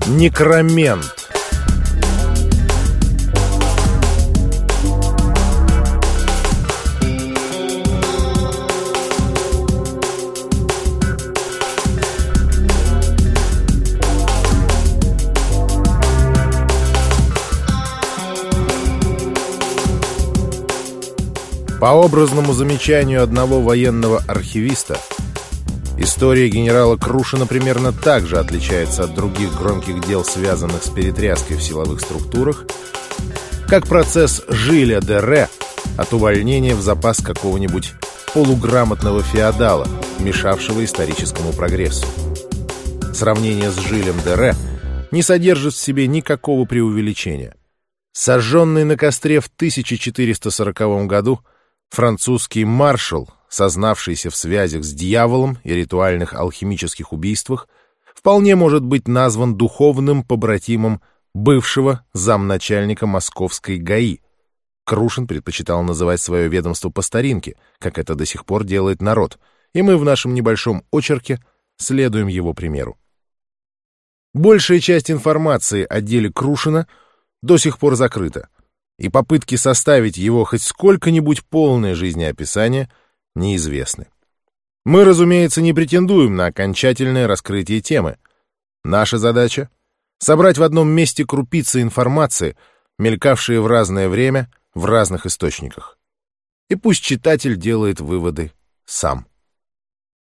Некромент. По образному замечанию одного военного архивиста, история генерала Крушина примерно так же отличается от других громких дел, связанных с перетряской в силовых структурах, как процесс Жиля де Ре от увольнения в запас какого-нибудь полуграмотного феодала, мешавшего историческому прогрессу. Сравнение с Жилем де Ре не содержит в себе никакого преувеличения. Сожженный на костре в 1440 году, французский маршал, сознавшийся в связях с дьяволом и ритуальных алхимических убийствах, вполне может быть назван духовным побратимом бывшего замначальника московской ГАИ. Крушин предпочитал называть свое ведомство по старинке, как это до сих пор делает народ, и мы в нашем небольшом очерке следуем его примеру. Большая часть информации о деле Крушина до сих пор закрыта, и попытки составить его хоть сколько-нибудь полное жизнеописание неизвестны. Мы, разумеется, не претендуем на окончательное раскрытие темы. Наша задача — собрать в одном месте крупицы информации, мелькавшие в разное время в разных источниках. И пусть читатель делает выводы сам.